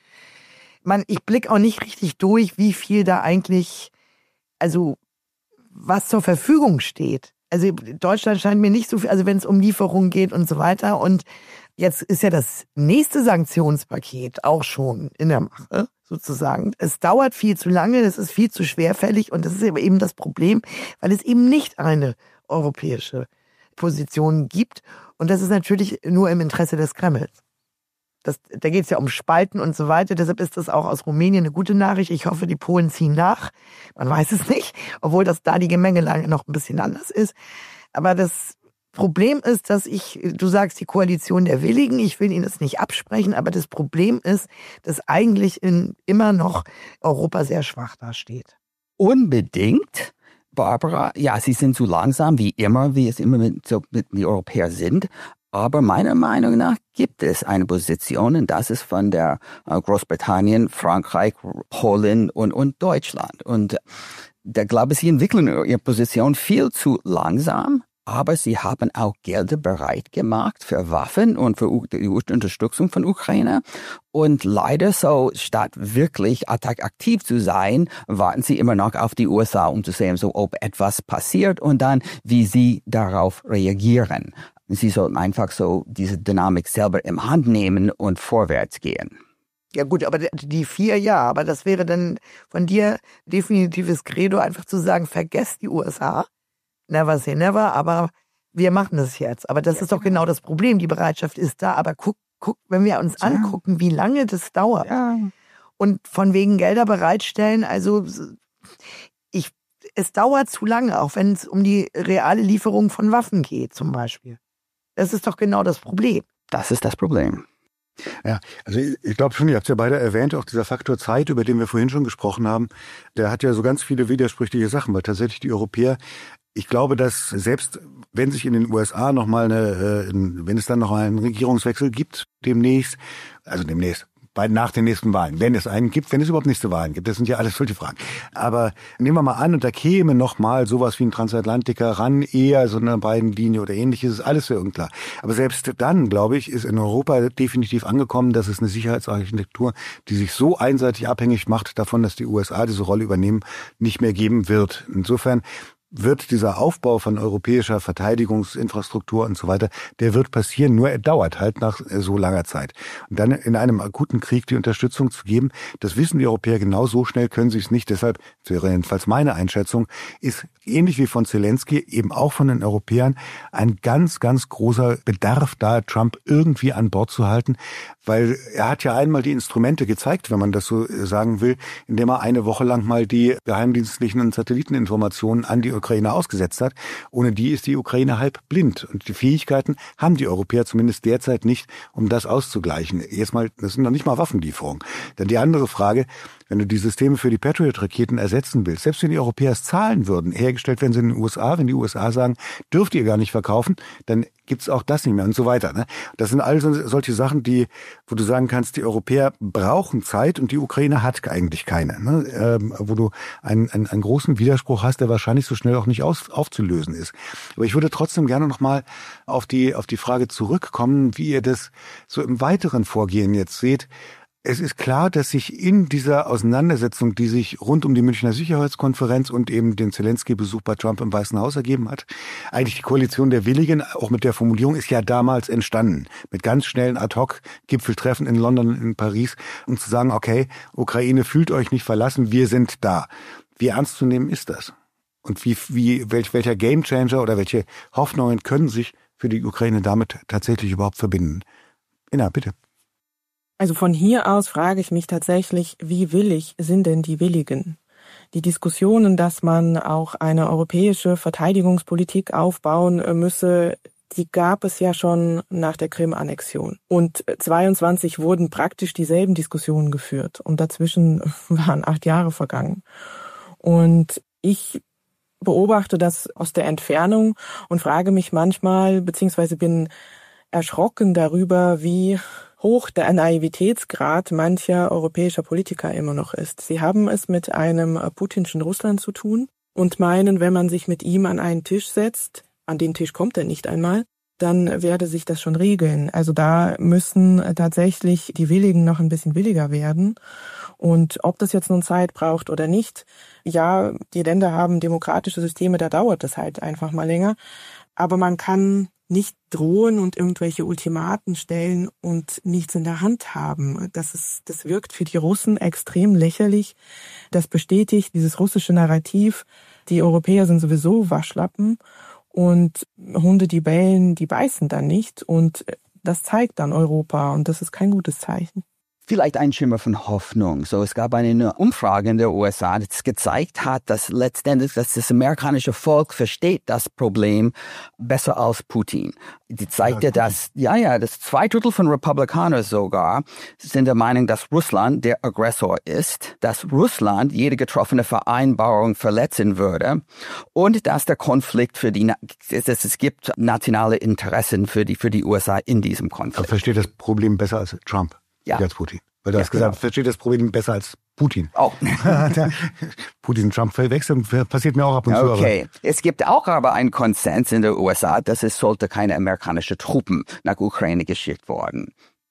Man, ich blicke auch nicht richtig durch, wie viel da eigentlich, also, was zur Verfügung steht. Also Deutschland scheint mir nicht so viel, also wenn es um Lieferungen geht und so weiter. Und jetzt ist ja das nächste Sanktionspaket auch schon in der Mache, sozusagen. Es dauert viel zu lange, das ist viel zu schwerfällig und das ist eben das Problem, weil es eben nicht eine europäische Position gibt. Und das ist natürlich nur im Interesse des Kremls. Das, da geht es ja um Spalten und so weiter. Deshalb ist das auch aus Rumänien eine gute Nachricht. Ich hoffe, die Polen ziehen nach. Man weiß es nicht, obwohl das da die Gemengelage noch ein bisschen anders ist. Aber das Problem ist, dass ich, du sagst die Koalition der Willigen, ich will Ihnen das nicht absprechen, aber das Problem ist, dass eigentlich in, immer noch Europa sehr schwach dasteht. Unbedingt. Barbara, ja, sie sind zu langsam, wie immer, wie es immer mit, so mit den Europäern sind. Aber meiner Meinung nach gibt es eine Position, und das ist von der äh, Großbritannien, Frankreich, Polen und, und Deutschland. Und da glaube ich, sie entwickeln ihre Position viel zu langsam. Aber sie haben auch Gelder bereit gemacht für Waffen und für die Unterstützung von Ukraine. Und leider so, statt wirklich aktiv zu sein, warten sie immer noch auf die U S A, um zu sehen, so, ob etwas passiert und dann, wie sie darauf reagieren. Sie sollten einfach so diese Dynamik selber in Hand nehmen und vorwärts gehen. Ja gut, aber die vier, ja, aber das wäre dann von dir definitives Credo, einfach zu sagen, vergesst die U S A. Never say never, aber wir machen es jetzt. Aber das ja, ist doch genau das Problem. Die Bereitschaft ist da, aber guck, guck, wenn wir uns ja. angucken, wie lange das dauert ja. und von wegen Gelder bereitstellen, also ich, es dauert zu lange, auch wenn es um die reale Lieferung von Waffen geht zum Beispiel. Das ist doch genau das Problem. Das ist das Problem. Ja, also ich, ich glaube schon, ihr habt es ja beide erwähnt, auch dieser Faktor Zeit, über den wir vorhin schon gesprochen haben, der hat ja so ganz viele widersprüchliche Sachen, weil tatsächlich die Europäer, ich glaube, dass selbst wenn sich in den U S A noch mal eine, wenn es dann noch mal einen Regierungswechsel gibt demnächst, also demnächst, bei, nach den nächsten Wahlen, wenn es einen gibt, wenn es überhaupt nächste Wahlen gibt, das sind ja alles solche Fragen. Aber nehmen wir mal an, und da käme noch mal sowas wie ein Transatlantiker ran, eher so eine beiden Linie oder ähnliches, ist alles sehr unklar. Aber selbst dann, glaube ich, ist in Europa definitiv angekommen, dass es eine Sicherheitsarchitektur, die sich so einseitig abhängig macht davon, dass die U S A diese Rolle übernehmen, nicht mehr geben wird. Insofern wird dieser Aufbau von europäischer Verteidigungsinfrastruktur und so weiter, der wird passieren, nur er dauert halt nach so langer Zeit. Und dann in einem akuten Krieg die Unterstützung zu geben, das wissen die Europäer genau, so schnell können sie es nicht. Deshalb, das wäre jedenfalls meine Einschätzung, ist ähnlich wie von Zelensky, eben auch von den Europäern, ein ganz, ganz großer Bedarf da, Trump irgendwie an Bord zu halten, weil er hat ja einmal die Instrumente gezeigt, wenn man das so sagen will, indem er eine Woche lang mal die geheimdienstlichen und Satelliteninformationen an die Ukraine ausgesetzt hat. Ohne die ist die Ukraine halb blind. Und die Fähigkeiten haben die Europäer zumindest derzeit nicht, um das auszugleichen. Erstmal, das sind noch nicht mal Waffenlieferungen. Dann die andere Frage, wenn du die Systeme für die Patriot-Raketen ersetzen willst, selbst wenn die Europäer es zahlen würden, hergestellt werden sie in den U S A, wenn die U S A sagen, dürft ihr gar nicht verkaufen, dann gibt's auch das nicht mehr und so weiter. Ne? Das sind all solche Sachen, die, wo du sagen kannst, die Europäer brauchen Zeit und die Ukraine hat eigentlich keine. Ne? Ähm, wo du einen, einen, einen großen Widerspruch hast, der wahrscheinlich so schnell auch nicht aus, aufzulösen ist. Aber ich würde trotzdem gerne nochmal auf die, auf die Frage zurückkommen, wie ihr das so im weiteren Vorgehen jetzt seht. Es ist klar, dass sich in dieser Auseinandersetzung, die sich rund um die Münchner Sicherheitskonferenz und eben den Zelensky-Besuch bei Trump im Weißen Haus ergeben hat, eigentlich die Koalition der Willigen, auch mit der Formulierung, ist ja damals entstanden. Mit ganz schnellen Ad-Hoc-Gipfeltreffen in London und in Paris, um zu sagen, okay, Ukraine fühlt euch nicht verlassen, wir sind da. Wie ernst zu nehmen ist das? Und wie, wie, welch, welcher Gamechanger oder welche Hoffnungen können sich für die Ukraine damit tatsächlich überhaupt verbinden? Inna, bitte. Also von hier aus frage ich mich tatsächlich, wie willig sind denn die Willigen? Die Diskussionen, dass man auch eine europäische Verteidigungspolitik aufbauen müsse, die gab es ja schon nach der Krim-Annexion. Und zweiundzwanzig wurden praktisch dieselben Diskussionen geführt. Und dazwischen waren acht Jahre vergangen. Und ich beobachte das aus der Entfernung und frage mich manchmal, beziehungsweise bin erschrocken darüber, wie hoch der Naivitätsgrad mancher europäischer Politiker immer noch ist. Sie haben es mit einem putinschen Russland zu tun und meinen, wenn man sich mit ihm an einen Tisch setzt, an den Tisch kommt er nicht einmal, dann werde sich das schon regeln. Also da müssen tatsächlich die Willigen noch ein bisschen williger werden. Und ob das jetzt nun Zeit braucht oder nicht, ja, die Länder haben demokratische Systeme, da dauert das halt einfach mal länger. Aber man kann nicht drohen und irgendwelche Ultimaten stellen und nichts in der Hand haben. Das ist, das wirkt für die Russen extrem lächerlich. Das bestätigt dieses russische Narrativ. Die Europäer sind sowieso Waschlappen und Hunde, die bellen, die beißen dann nicht. Und das zeigt dann Europa und das ist kein gutes Zeichen. vielleicht ein Schimmer von Hoffnung. So, es gab eine Umfrage in der U S A, die gezeigt hat, dass letztendlich dass das amerikanische Volk versteht das Problem besser als Putin. Die zeigte, ja, dass, ja, ja, das zwei Drittel von Republikanern sogar sind der Meinung, dass Russland der Aggressor ist, dass Russland jede getroffene Vereinbarung verletzen würde und dass der Konflikt für die, dass es gibt nationale Interessen für die, für die U S A in diesem Konflikt. Er versteht das Problem besser als Trump, ja. als Putin. Weil du ja, hast gesagt, genau. versteht das Problem besser als Putin. Auch. Putin und Trump verwechseln, passiert mir auch ab und zu. Okay. Aber. Es gibt auch aber einen Konsens in der U S A, dass es sollte keine amerikanischen Truppen nach Ukraine geschickt worden.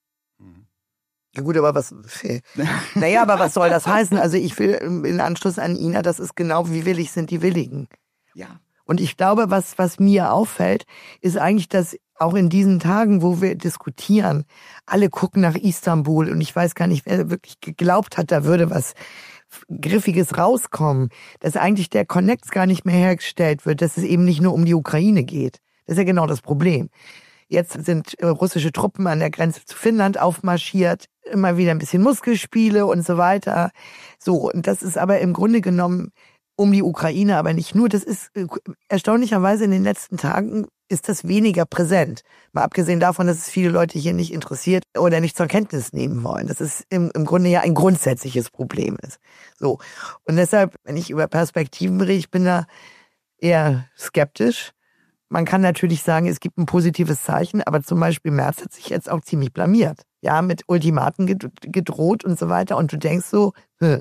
Ja gut, aber was, naja, aber was soll das heißen? Also ich will in Anschluss an Ina, das ist genau, wie willig sind die Willigen. Ja. Und ich glaube, was, was mir auffällt, ist eigentlich, dass auch in diesen Tagen, wo wir diskutieren, alle gucken nach Istanbul und ich weiß gar nicht, wer wirklich geglaubt hat, da würde was Griffiges rauskommen, dass eigentlich der Connect gar nicht mehr hergestellt wird, dass es eben nicht nur um die Ukraine geht. Das ist ja genau das Problem. Jetzt sind russische Truppen an der Grenze zu Finnland aufmarschiert, immer wieder ein bisschen Muskelspiele und so weiter. So, und das ist aber im Grunde genommen um die Ukraine, aber nicht nur. Das ist erstaunlicherweise in den letzten Tagen ist das weniger präsent. Mal abgesehen davon, dass es viele Leute hier nicht interessiert oder nicht zur Kenntnis nehmen wollen. Das ist im, im Grunde ja ein grundsätzliches Problem ist. So. Und deshalb, wenn ich über Perspektiven rede, ich bin da eher skeptisch. Man kann natürlich sagen, es gibt ein positives Zeichen, aber zum Beispiel Merz hat sich jetzt auch ziemlich blamiert. Ja, mit Ultimaten gedroht und so weiter. Und du denkst so,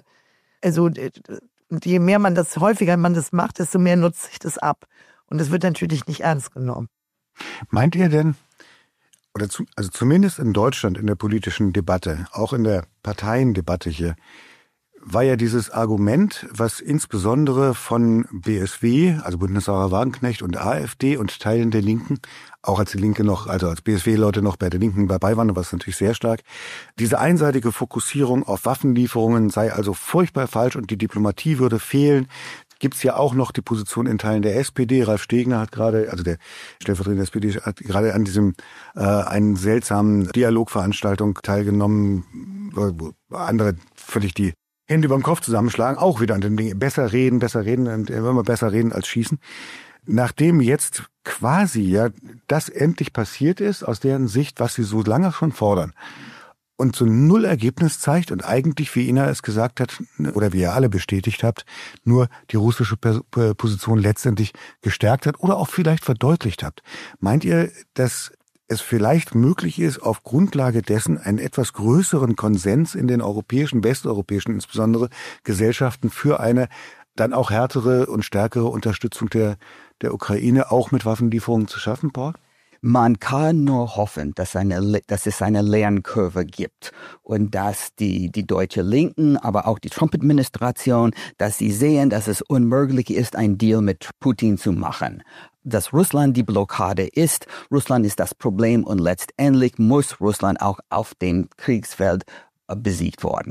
also, je mehr man das, häufiger man das macht, desto mehr nutzt sich das ab. Und es wird natürlich nicht ernst genommen. Meint ihr denn, oder zu, also zumindest in Deutschland in der politischen Debatte, auch in der Parteiendebatte hier, war ja dieses Argument, was insbesondere von B S W, also Bündnis Sarah Wagenknecht und AfD und Teilen der Linken, auch als die Linke noch, also als B S W-Leute noch bei der Linken dabei waren, war es natürlich sehr stark, diese einseitige Fokussierung auf Waffenlieferungen sei also furchtbar falsch und die Diplomatie würde fehlen. Gibt's ja auch noch die Position in Teilen der S P D. Ralf Stegner hat gerade, also der stellvertretende S P D, hat gerade an diesem äh, einen seltsamen Dialogveranstaltung teilgenommen, wo andere völlig die Hände über dem Kopf zusammenschlagen, auch wieder an den Dingen. Besser reden, besser reden, und immer besser reden als schießen. Nachdem jetzt quasi ja das endlich passiert ist, aus deren Sicht, was sie so lange schon fordern, und so null Ergebnis zeigt und eigentlich, wie Ina es gesagt hat, oder wie ihr alle bestätigt habt, nur die russische Position letztendlich gestärkt hat oder auch vielleicht verdeutlicht habt. Meint ihr, dass es vielleicht möglich ist, auf Grundlage dessen einen etwas größeren Konsens in den europäischen, westeuropäischen insbesondere Gesellschaften für eine dann auch härtere und stärkere Unterstützung der, der Ukraine auch mit Waffenlieferungen zu schaffen, Paul? Man kann nur hoffen, dass, eine, dass es eine Lernkurve gibt und dass die, die deutsche Linken, aber auch die Trump-Administration, dass sie sehen, dass es unmöglich ist, einen Deal mit Putin zu machen. Dass Russland die Blockade ist, Russland ist das Problem und letztendlich muss Russland auch auf dem Kriegsfeld besiegt werden.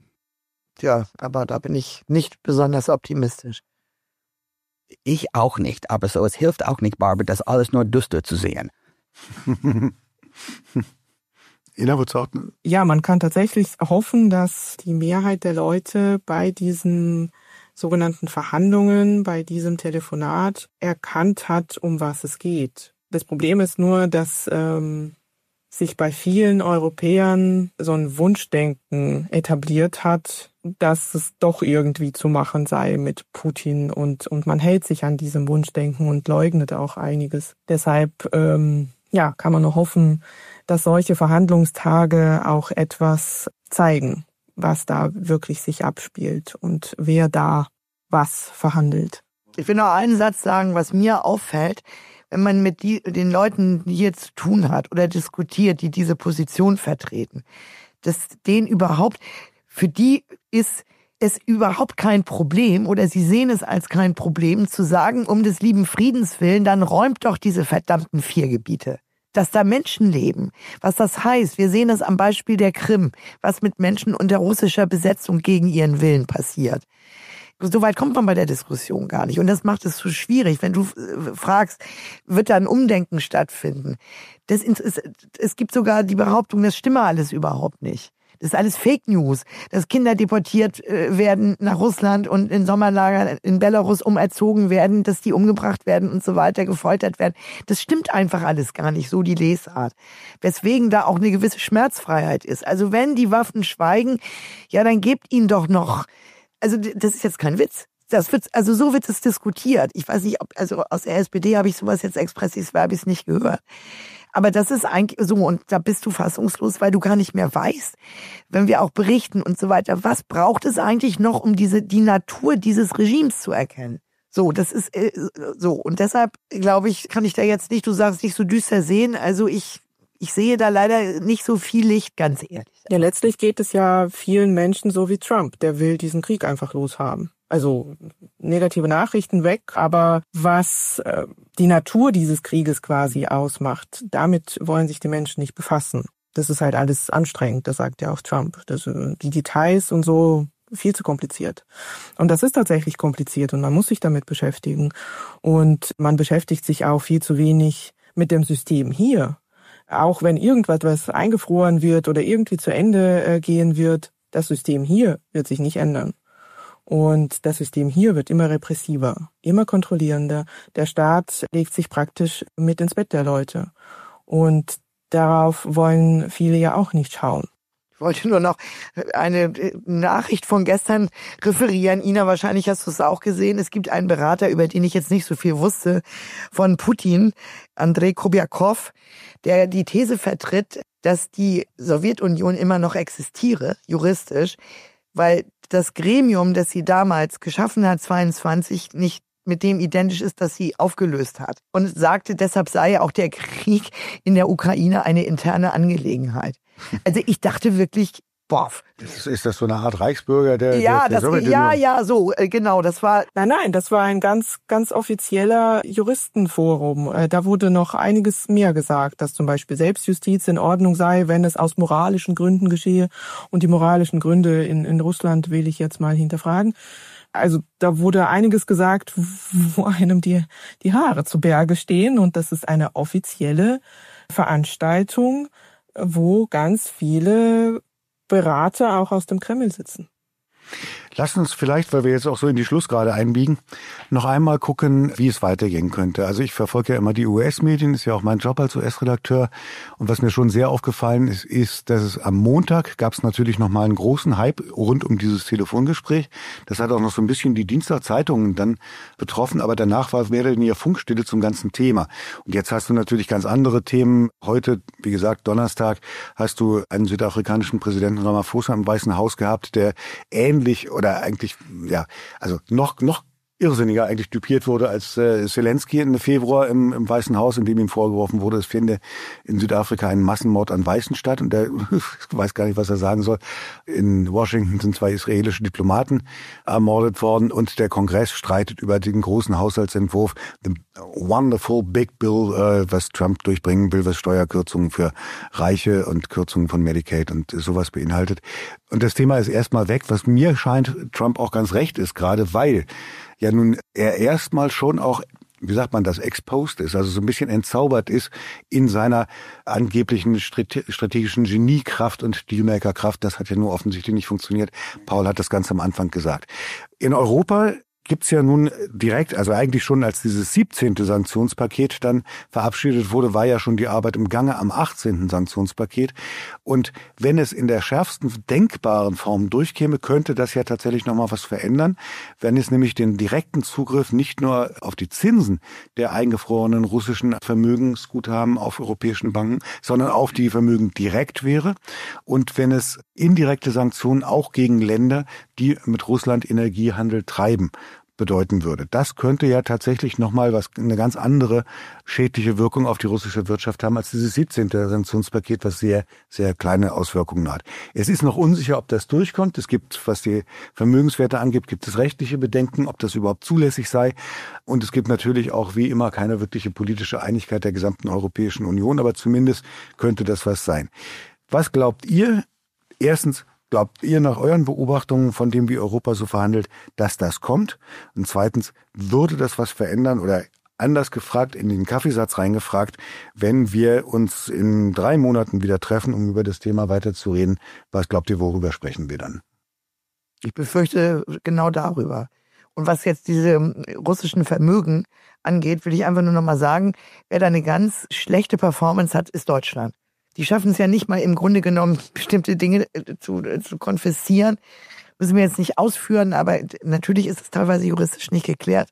Tja, aber da bin ich nicht besonders optimistisch. Ich auch nicht, aber so, es hilft auch nicht, Barbara, das alles nur düster zu sehen. Ja, man kann tatsächlich hoffen, dass die Mehrheit der Leute bei diesen sogenannten Verhandlungen, bei diesem Telefonat erkannt hat, um was es geht. Das Problem ist nur, dass ähm, sich bei vielen Europäern so ein Wunschdenken etabliert hat, dass es doch irgendwie zu machen sei mit Putin und und man hält sich an diesem Wunschdenken und leugnet auch einiges. Deshalb ähm, ja, kann man nur hoffen, dass solche Verhandlungstage auch etwas zeigen, was da wirklich sich abspielt und wer da was verhandelt. Ich will noch einen Satz sagen, was mir auffällt, wenn man mit die, den Leuten hier zu tun hat oder diskutiert, die diese Position vertreten, dass denen überhaupt, für die ist es überhaupt kein Problem oder sie sehen es als kein Problem zu sagen, um des lieben Friedens willen, dann räumt doch diese verdammten vier Gebiete. Dass da Menschen leben. Was das heißt, wir sehen es am Beispiel der Krim, was mit Menschen unter russischer Besetzung gegen ihren Willen passiert. So weit kommt man bei der Diskussion gar nicht. Und das macht es so schwierig, wenn du fragst, wird da ein Umdenken stattfinden? Das ist, es gibt sogar die Behauptung, das stimme alles überhaupt nicht. Das ist alles Fake News, dass Kinder deportiert äh, werden nach Russland und in Sommerlager in Belarus umerzogen werden, dass die umgebracht werden und so weiter, gefoltert werden. Das stimmt einfach alles gar nicht, so die Lesart. Weswegen da auch eine gewisse Schmerzfreiheit ist. Also wenn die Waffen schweigen, ja, dann gebt ihnen doch noch, also das ist jetzt kein Witz. Das wird, also so wird es diskutiert. Ich weiß nicht, ob, also aus der S P D habe ich sowas jetzt expressis verbis nicht gehört. Aber das ist eigentlich so, und da bist du fassungslos, weil du gar nicht mehr weißt, wenn wir auch berichten und so weiter, was braucht es eigentlich noch, um diese, die Natur dieses Regimes zu erkennen? So, das ist äh, so. Und deshalb, glaube ich, kann ich da jetzt nicht, du sagst, nicht so düster sehen. Also ich, ich sehe da leider nicht so viel Licht, ganz ehrlich. Ja, letztlich geht es ja vielen Menschen so wie Trump. Der will diesen Krieg einfach loshaben. Also negative Nachrichten weg, aber was äh, die Natur dieses Krieges quasi ausmacht, damit wollen sich die Menschen nicht befassen. Das ist halt alles anstrengend, das sagt ja auch Trump. Das, äh, die Details und so, viel zu kompliziert. Und das ist tatsächlich kompliziert und man muss sich damit beschäftigen. Und man beschäftigt sich auch viel zu wenig mit dem System hier. Auch wenn irgendwas eingefroren wird oder irgendwie zu Ende äh, gehen wird, das System hier wird sich nicht ändern. Und das System hier wird immer repressiver, immer kontrollierender. Der Staat legt sich praktisch mit ins Bett der Leute. Und darauf wollen viele ja auch nicht schauen. Ich wollte nur noch eine Nachricht von gestern referieren. Ina, wahrscheinlich hast du es auch gesehen. Es gibt einen Berater, über den ich jetzt nicht so viel wusste, von Putin, Andrei Kobiakov, der die These vertritt, dass die Sowjetunion immer noch existiere, juristisch, weil das Gremium, das sie damals geschaffen hat, zweiundzwanzig, nicht mit dem identisch ist, das sie aufgelöst hat. Und sagte, deshalb sei auch der Krieg in der Ukraine eine interne Angelegenheit. Also ich dachte wirklich, boah. Ist, ist das so eine Art Reichsbürger, der, ja, der, der das, ja, ja, so, genau, das war... Nein, nein, das war ein ganz, ganz offizieller Juristenforum. Da wurde noch einiges mehr gesagt, dass zum Beispiel Selbstjustiz in Ordnung sei, wenn es aus moralischen Gründen geschehe. Und die moralischen Gründe in, in Russland will ich jetzt mal hinterfragen. Also da wurde einiges gesagt, wo einem die, die Haare zu Berge stehen. Und das ist eine offizielle Veranstaltung, wo ganz viele Berater auch aus dem Kreml sitzen. Lass uns vielleicht, weil wir jetzt auch so in die Schlussgrade einbiegen, noch einmal gucken, wie es weitergehen könnte. Also ich verfolge ja immer die U S-Medien, ist ja auch mein Job als U S-Redakteur. Und was mir schon sehr aufgefallen ist, ist, dass es am Montag gab es natürlich noch mal einen großen Hype rund um dieses Telefongespräch. Das hat auch noch so ein bisschen die Dienstagzeitungen dann betroffen, aber danach war mehr oder weniger Funkstille zum ganzen Thema. Und jetzt hast du natürlich ganz andere Themen. Heute, wie gesagt, Donnerstag, hast du einen südafrikanischen Präsidenten Ramaphosa im Weißen Haus gehabt, der ähnlich oder eigentlich, ja, also noch, noch irrsinniger eigentlich düpiert wurde als äh, Zelensky im Februar im, im Weißen Haus, in dem ihm vorgeworfen wurde, es finde in Südafrika einen Massenmord an Weißen statt. Und der weiß gar nicht, was er sagen soll. In Washington sind zwei israelische Diplomaten ermordet worden und der Kongress streitet über den großen Haushaltsentwurf, the wonderful big bill, äh, was Trump durchbringen will, was Steuerkürzungen für Reiche und Kürzungen von Medicaid und sowas beinhaltet. Und das Thema ist erstmal weg, was mir scheint, Trump auch ganz recht ist, gerade weil ja nun er erstmal schon auch, wie sagt man das, exposed ist, also so ein bisschen entzaubert ist in seiner angeblichen strategischen Geniekraft und Dealmaker-Kraft. Das hat ja nur offensichtlich nicht funktioniert. Paul hat das ganz am Anfang gesagt. In Europa gibt's ja nun direkt, also eigentlich schon als dieses siebzehnte Sanktionspaket dann verabschiedet wurde, war ja schon die Arbeit im Gange am achtzehnten Sanktionspaket. Und wenn es in der schärfsten denkbaren Form durchkäme, könnte das ja tatsächlich nochmal was verändern, wenn es nämlich den direkten Zugriff nicht nur auf die Zinsen der eingefrorenen russischen Vermögensguthaben auf europäischen Banken, sondern auf die Vermögen direkt wäre. Und wenn es indirekte Sanktionen auch gegen Länder, die mit Russland Energiehandel treiben, bedeuten würde. Das könnte ja tatsächlich nochmal was, eine ganz andere schädliche Wirkung auf die russische Wirtschaft haben als dieses siebzehnte Sanktionspaket, was sehr, sehr kleine Auswirkungen hat. Es ist noch unsicher, ob das durchkommt. Es gibt, was die Vermögenswerte angeht, gibt es rechtliche Bedenken, ob das überhaupt zulässig sei. Und es gibt natürlich auch wie immer keine wirkliche politische Einigkeit der gesamten Europäischen Union, aber zumindest könnte das was sein. Was glaubt ihr? Erstens, glaubt ihr nach euren Beobachtungen von dem, wie Europa so verhandelt, dass das kommt? Und zweitens, würde das was verändern oder anders gefragt, in den Kaffeesatz reingefragt, wenn wir uns in drei Monaten wieder treffen, um über das Thema weiterzureden, was glaubt ihr, worüber sprechen wir dann? Ich befürchte genau darüber. Und was jetzt diese russischen Vermögen angeht, will ich einfach nur noch mal sagen, wer da eine ganz schlechte Performance hat, ist Deutschland. Die schaffen es ja nicht mal im Grunde genommen, bestimmte Dinge zu, zu konfiszieren. Müssen wir jetzt nicht ausführen, aber natürlich ist es teilweise juristisch nicht geklärt.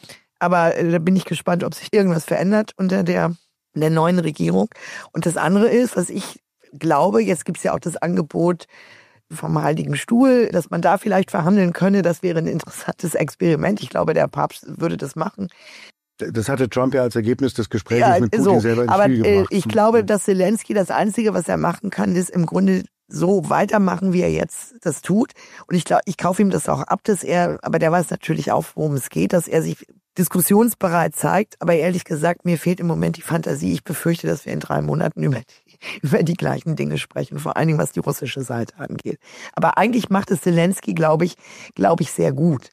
Aber äh, da bin ich gespannt, ob sich irgendwas verändert unter der, der neuen Regierung. Und das andere ist, was ich glaube, jetzt gibt es ja auch das Angebot vom Heiligen Stuhl, dass man da vielleicht verhandeln könne. Das wäre ein interessantes Experiment. Ich glaube, der Papst würde das machen. Das hatte Trump ja als Ergebnis des Gesprächs ja, mit Putin so. selber ins Aber Spiel äh, gebracht. ich glaube, dass Zelensky das Einzige, was er machen kann, ist im Grunde so weitermachen, wie er jetzt das tut. Und ich glaube, ich kaufe ihm das auch ab, dass er, aber der weiß natürlich auch, worum es geht, dass er sich diskussionsbereit zeigt. Aber ehrlich gesagt, mir fehlt im Moment die Fantasie. Ich befürchte, dass wir in drei Monaten über die, über die gleichen Dinge sprechen, vor allen Dingen, was die russische Seite angeht. Aber eigentlich macht es Zelensky, glaube ich, glaube ich, sehr gut.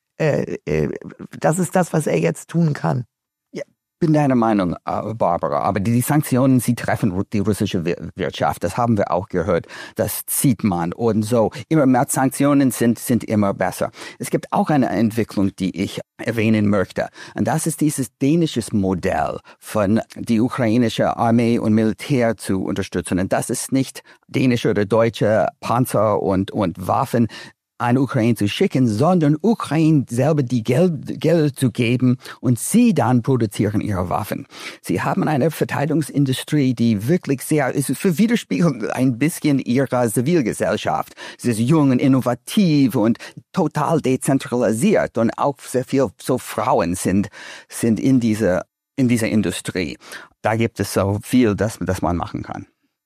Äh, äh, das ist das, was er jetzt tun kann. Ich bin deiner Meinung, Barbara, aber die Sanktionen, sie treffen die russische Wirtschaft. Das haben wir auch gehört. Das sieht man. Und so, immer mehr Sanktionen sind, sind immer besser. Es gibt auch eine Entwicklung, die ich erwähnen möchte. Und das ist dieses dänische Modell von die ukrainische Armee und Militär zu unterstützen. Und das ist nicht dänische oder deutsche Panzer und, und Waffen an Ukraine zu schicken, sondern Ukraine selber die Geld, Geld zu geben und sie dann produzieren ihre Waffen. Sie haben eine Verteidigungsindustrie, die wirklich sehr, es ist für Widerspiegel ein bisschen ihrer Zivilgesellschaft. Sie ist jung und innovativ und total dezentralisiert und auch sehr viel so Frauen sind, sind in dieser, in dieser Industrie. Da gibt es so viel, das, das man machen kann.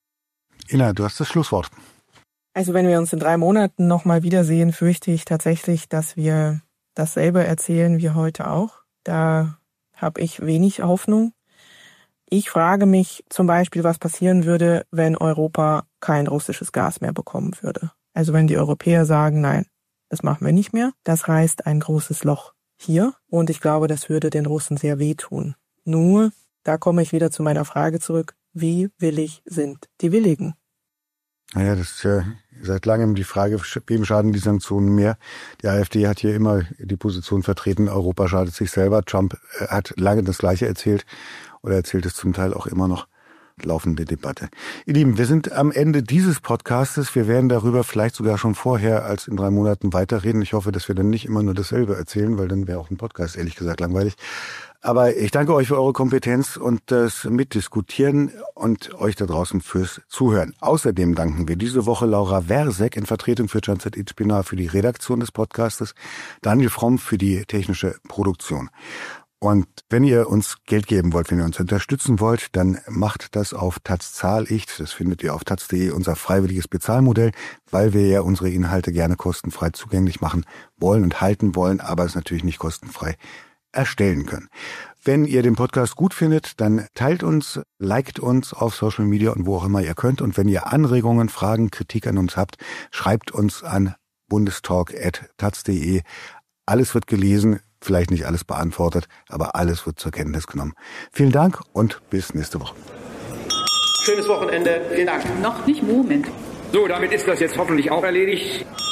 Ina, du hast das Schlusswort. Also wenn wir uns in drei Monaten nochmal wiedersehen, fürchte ich tatsächlich, dass wir dasselbe erzählen wie heute auch. Da habe ich wenig Hoffnung. Ich frage mich zum Beispiel, was passieren würde, wenn Europa kein russisches Gas mehr bekommen würde. Also wenn die Europäer sagen, nein, das machen wir nicht mehr. Das reißt ein großes Loch hier und ich glaube, das würde den Russen sehr wehtun. Nur, da komme ich wieder zu meiner Frage zurück, wie willig sind die Willigen? Naja, das ist ja seit langem die Frage, wem schaden die Sanktionen mehr? Die AfD hat hier immer die Position vertreten, Europa schadet sich selber. Trump hat lange das Gleiche erzählt oder erzählt es zum Teil auch immer noch. Laufende Debatte. Ihr Lieben, wir sind am Ende dieses Podcastes. Wir werden darüber vielleicht sogar schon vorher als in drei Monaten weiterreden. Ich hoffe, dass wir dann nicht immer nur dasselbe erzählen, weil dann wäre auch ein Podcast ehrlich gesagt langweilig. Aber ich danke euch für eure Kompetenz und das Mitdiskutieren und euch da draußen fürs Zuhören. Außerdem danken wir diese Woche Laura Wersek in Vertretung für Canset Itspinar für die Redaktion des Podcastes, Daniel Fromm für die technische Produktion. Und wenn ihr uns Geld geben wollt, wenn ihr uns unterstützen wollt, dann macht das auf Taz Zahl ich. Das findet ihr auf taz punkt de, unser freiwilliges Bezahlmodell, weil wir ja unsere Inhalte gerne kostenfrei zugänglich machen wollen und halten wollen, aber es natürlich nicht kostenfrei erstellen können. Wenn ihr den Podcast gut findet, dann teilt uns, liked uns auf Social Media und wo auch immer ihr könnt. Und wenn ihr Anregungen, Fragen, Kritik an uns habt, schreibt uns an bundestalk at taz punkt de. Alles wird gelesen, vielleicht nicht alles beantwortet, aber alles wird zur Kenntnis genommen. Vielen Dank und bis nächste Woche. Schönes Wochenende. Vielen Dank. Noch nicht Moment. So, damit ist das jetzt hoffentlich auch erledigt.